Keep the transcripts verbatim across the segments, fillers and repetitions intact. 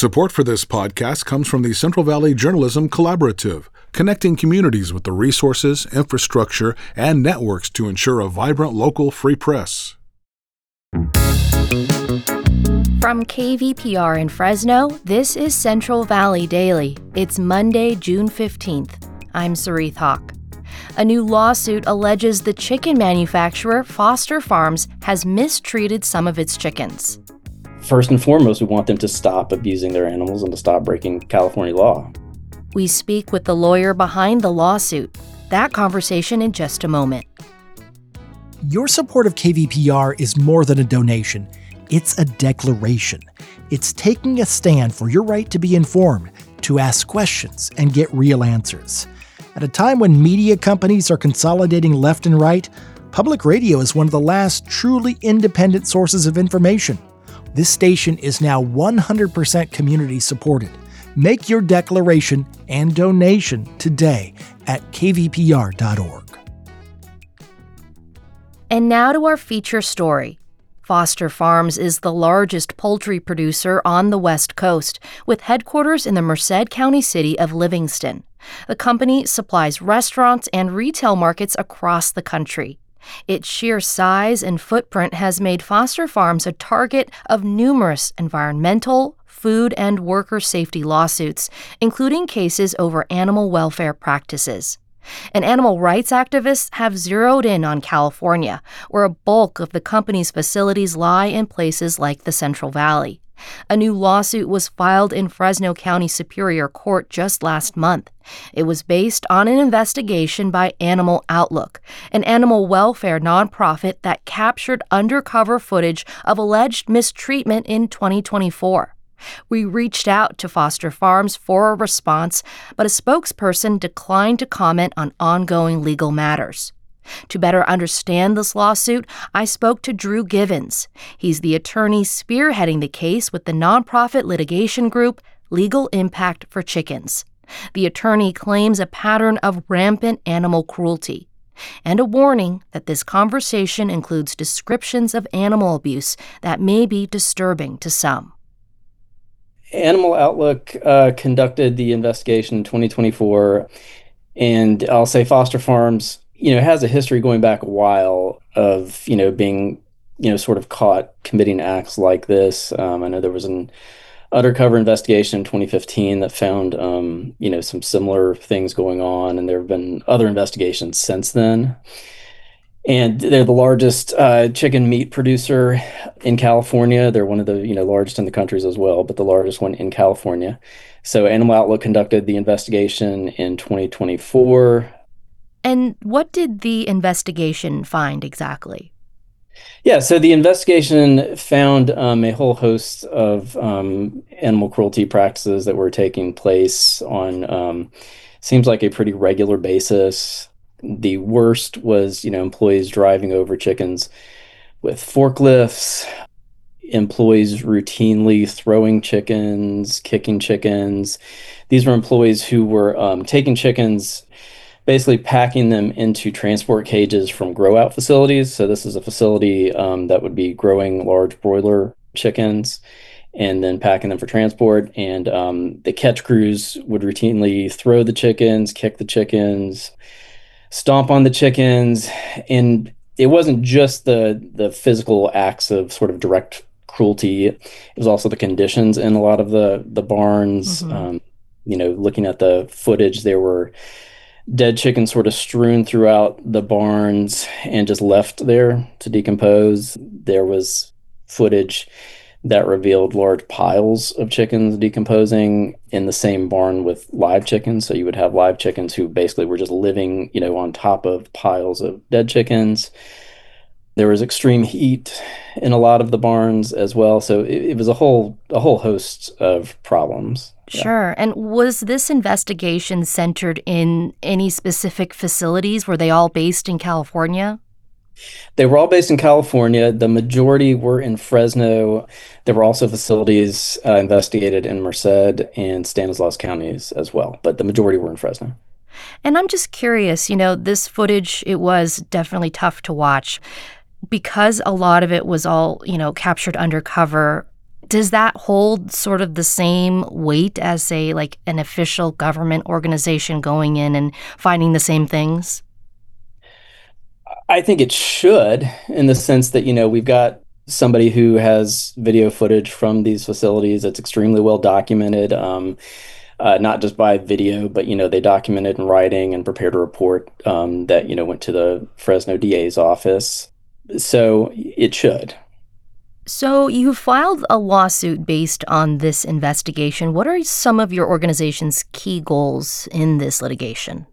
Support for this podcast comes from the Central Valley Journalism Collaborative, connecting communities with the resources, infrastructure, and networks to ensure a vibrant local free press. From K V P R in Fresno, this is Central Valley Daily. It's Monday, June fifteenth. I'm Sarith Hawk. A new lawsuit alleges the chicken manufacturer Foster Farms has mistreated some of its chickens. First and foremost, we want them to stop abusing their animals and to stop breaking California law. We speak with the lawyer behind the lawsuit. That conversation in just a moment. Your support of K V P R is more than a donation. It's a declaration. It's taking a stand for your right to be informed, to ask questions, and get real answers. At a time when media companies are consolidating left and right, public radio is one of the last truly independent sources of information. This station is now one hundred percent community supported. Make your declaration and donation today at k v p r dot org. And now to our feature story. Foster Farms is the largest poultry producer on the West Coast, with headquarters in the Merced County city of Livingston. The company supplies restaurants and retail markets across the country. Its sheer size and footprint has made Foster Farms a target of numerous environmental, food, and worker safety lawsuits, including cases over animal welfare practices. And animal rights activists have zeroed in on California, where a bulk of the company's facilities lie in places like the Central Valley. A new lawsuit was filed in Fresno County Superior Court just last month. It was based on an investigation by Animal Outlook, an animal welfare nonprofit that captured undercover footage of alleged mistreatment in twenty twenty-four. We reached out to Foster Farms for a response, but a spokesperson declined to comment on ongoing legal matters. To better understand this lawsuit, I spoke to Drew Givens. He's the attorney spearheading the case with the nonprofit litigation group Legal Impact for Chickens. The attorney claims a pattern of rampant animal cruelty and a warning that this conversation includes descriptions of animal abuse that may be disturbing to some. Animal Outlook uh, conducted the investigation in twenty twenty-four, and I'll say Foster Farms, you know, has a history going back a while of, you know, being, you know, sort of caught committing acts like this. Um, I know there was an undercover investigation in twenty fifteen that found, um, you know, some similar things going on, and there have been other investigations since then. And they're the largest uh, chicken meat producer in California. They're one of the, you know, largest in the countries as well, but the largest one in California. So Animal Outlook conducted the investigation in twenty twenty-four. And what did the investigation find exactly? Yeah, so the investigation found um, a whole host of um, animal cruelty practices that were taking place on, um, seems like a pretty regular basis. The worst was, you know, employees driving over chickens with forklifts, employees routinely throwing chickens, kicking chickens. These were employees who were um, taking chickens, basically packing them into transport cages from grow-out facilities. So this is a facility um, that would be growing large broiler chickens and then packing them for transport. And um, the catch crews would routinely throw the chickens, kick the chickens, stomp on the chickens. And it wasn't just the the physical acts of sort of direct cruelty. It was also the conditions in a lot of the, the barns. Mm-hmm. Um, you know, looking at the footage, there were dead chickens sort of strewn throughout the barns and just left there to decompose. There was footage that revealed large piles of chickens decomposing in the same barn with live chickens. So you would have live chickens who basically were just living, you know, on top of piles of dead chickens. There was extreme heat in a lot of the barns as well. So it, it was a whole a whole host of problems. Sure. Yeah. And was this investigation centered in any specific facilities? Were they all based in California? They were all based in California. The majority were in Fresno. There were also facilities uh, investigated in Merced and Stanislaus counties as well, but the majority were in Fresno. And I'm just curious, you know, this footage, it was definitely tough to watch because a lot of it was all, you know, captured undercover. Does that hold sort of the same weight as, say, like an official government organization going in and finding the same things? I think it should, in the sense that, you know, we've got somebody who has video footage from these facilities that's extremely well documented, um, uh, not just by video, but, you know, they documented in writing and prepared a report um, that, you know, went to the Fresno D A's office. So it should. So you filed a lawsuit based on this investigation. What are some of your organization's key goals in this litigation?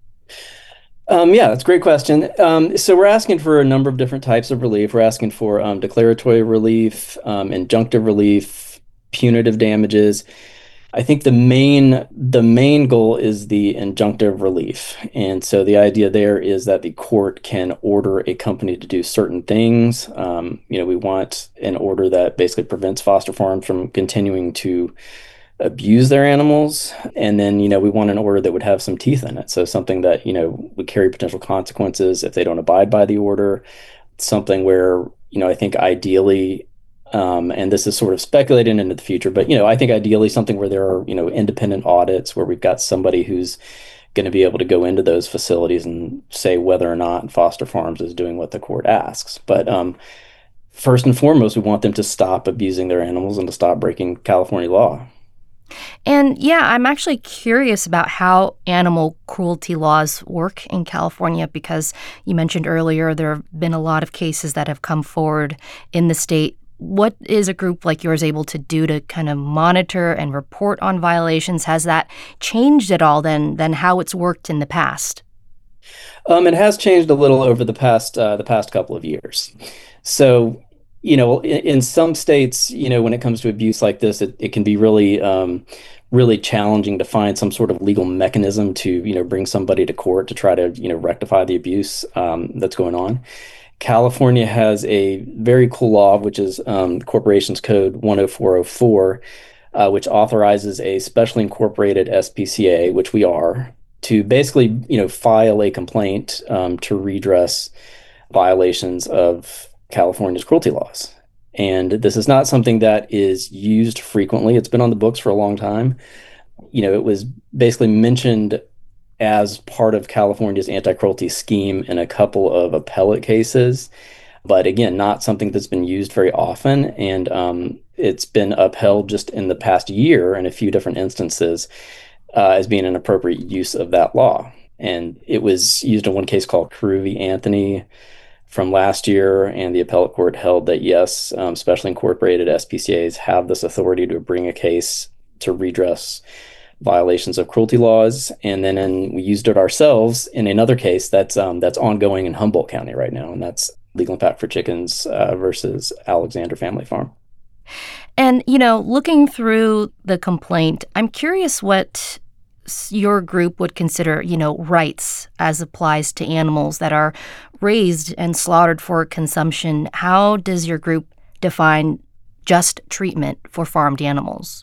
Um, yeah, that's a great question. Um, so we're asking for a number of different types of relief. We're asking for um, declaratory relief, um, injunctive relief, punitive damages. I think the main the main goal is the injunctive relief. And so the idea there is that the court can order a company to do certain things. Um, you know, we want an order that basically prevents foster farms from continuing to abuse their animals. And then, you know, we want an order that would have some teeth in it. So something that, you know, would carry potential consequences if they don't abide by the order. Something where, you know, I think ideally, um, and this is sort of speculating into the future, but, you know, I think ideally something where there are, you know, independent audits where we've got somebody who's going to be able to go into those facilities and say whether or not Foster Farms is doing what the court asks. But um, first and foremost, we want them to stop abusing their animals and to stop breaking California law. And yeah, I'm actually curious about how animal cruelty laws work in California, because you mentioned earlier there have been a lot of cases that have come forward in the state. What is a group like yours able to do to kind of monitor and report on violations? Has that changed at all than than how it's worked in the past? Um, it has changed a little over the past uh, the past couple of years. So, you know, in, in some states, you know, when it comes to abuse like this, it, it can be really, um, really challenging to find some sort of legal mechanism to, you know, bring somebody to court to try to, you know, rectify the abuse um, that's going on. California has a very cool law, which is um, Corporations Code one oh four oh four, uh, which authorizes a specially incorporated S P C A, which we are, to basically, you know, file a complaint um, to redress violations of California's cruelty laws. And this is not something that is used frequently. It's been on the books for a long time. You know, it was basically mentioned as part of California's anti-cruelty scheme in a couple of appellate cases. But again, not something that's been used very often. And um, it's been upheld just in the past year in a few different instances uh, as being an appropriate use of that law. And it was used in one case called Carew v. Anthony from last year, and the appellate court held that, yes, um, specially incorporated S P C As have this authority to bring a case to redress violations of cruelty laws. And then in, we used it ourselves in another case that's um, that's ongoing in Humboldt County right now, and that's Legal Impact for Chickens uh, versus Alexander Family Farm. And, you know, looking through the complaint, I'm curious what your group would consider, you know, rights as applies to animals that are raised and slaughtered for consumption. How does your group define just treatment for farmed animals?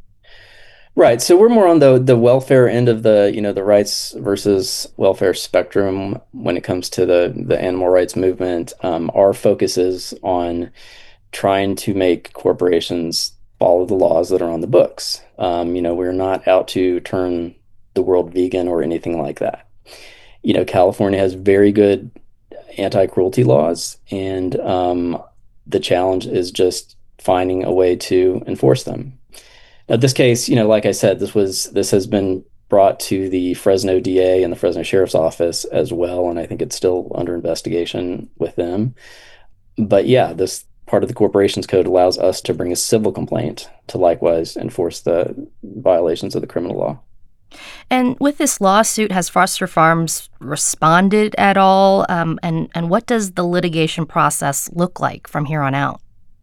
Right. So we're more on the the welfare end of the, you know, the rights versus welfare spectrum when it comes to the, the animal rights movement. Um, our focus is on trying to make corporations follow the laws that are on the books. Um, you know, we're not out to turn the world vegan or anything like that. You know, California has very good anti-cruelty laws, and um, the challenge is just finding a way to enforce them. Now, this case, you know, like I said, this was this has been brought to the Fresno D A and the Fresno Sheriff's Office as well, and I think it's still under investigation with them. But yeah, this part of the Corporations Code allows us to bring a civil complaint to likewise enforce the violations of the criminal law. And with this lawsuit, has Foster Farms responded at all? Um, and, and what does the litigation process look like from here on out?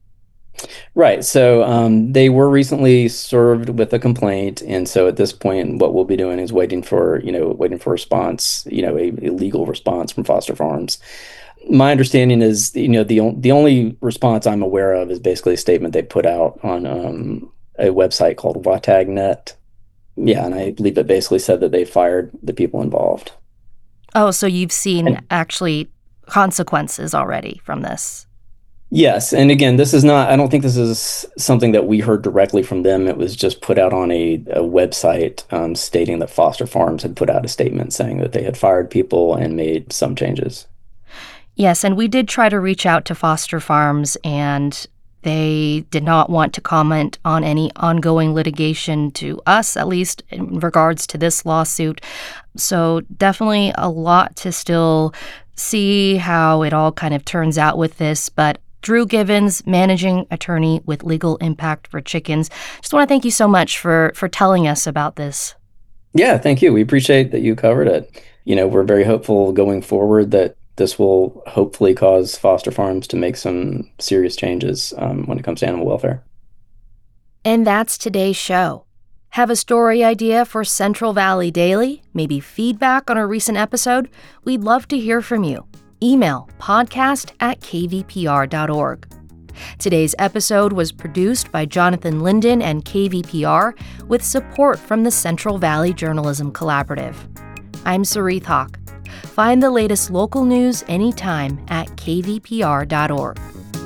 Right. So um, they were recently served with a complaint. And so at this point, what we'll be doing is waiting for, you know, waiting for a response, you know, a, a legal response from Foster Farms. My understanding is, you know, the the only response I'm aware of is basically a statement they put out on um, a website called WatagNet. Yeah, and I believe it basically said that they fired the people involved. Oh, so you've seen And, actually consequences already from this? Yes. And again, this is not, I don't think this is something that we heard directly from them. It was just put out on a, a website um, stating that Foster Farms had put out a statement saying that they had fired people and made some changes. Yes, and we did try to reach out to Foster Farms, and they did not want to comment on any ongoing litigation, to us at least, in regards to this lawsuit. So definitely a lot to still see how it all kind of turns out with this. But Drew Givens, managing attorney with Legal Impact for Chickens, just want to thank you so much for, for telling us about this. Yeah, thank you. We appreciate that you covered it. You know, we're very hopeful going forward that this will hopefully cause Foster Farms to make some serious changes um, when it comes to animal welfare. And that's today's show. Have a story idea for Central Valley Daily? Maybe feedback on a recent episode? We'd love to hear from you. Email podcast at k v p r dot org. Today's episode was produced by Jonathan Linden and K V P R with support from the Central Valley Journalism Collaborative. I'm Sarith Hawk. Find the latest local news anytime at k v p r dot org.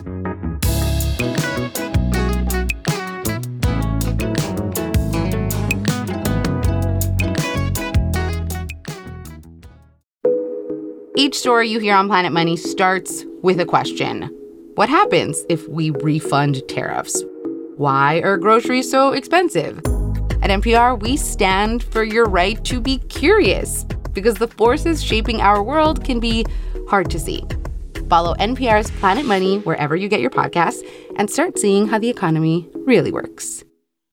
Each story you hear on Planet Money starts with a question. What happens if we refund tariffs? Why are groceries so expensive? At N P R, we stand for your right to be curious, because the forces shaping our world can be hard to see. Follow N P R's Planet Money wherever you get your podcasts and start seeing how the economy really works.